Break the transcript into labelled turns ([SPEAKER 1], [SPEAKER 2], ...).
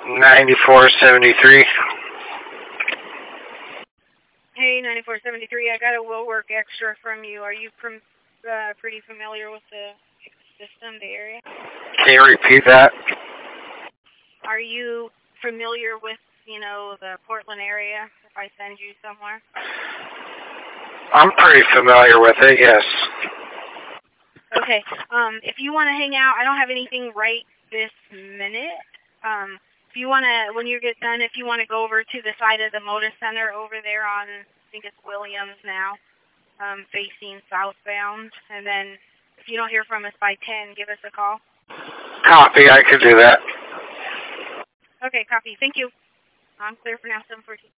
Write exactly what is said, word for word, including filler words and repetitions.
[SPEAKER 1] ninety-four seventy-three.
[SPEAKER 2] Hey, ninety-four seventy-three, I got a will work extra from you. Are you prim uh, pretty familiar with the system, the area?
[SPEAKER 1] Can you repeat that?
[SPEAKER 2] Are you familiar with, you know, the Portland area, if I send you somewhere?
[SPEAKER 1] I'm pretty familiar with it, yes.
[SPEAKER 2] Okay, um, if you want to hang out, I don't have anything right this minute. Um, if you want to, when you get done, if you want to go over to the side of the Moda Center over there on, I think it's Williams now, um, facing southbound, and then if you don't hear from us by ten, give us a call.
[SPEAKER 1] Copy, I could do that.
[SPEAKER 2] Okay, copy. Thank you. I'm clear for now, seven fourteen.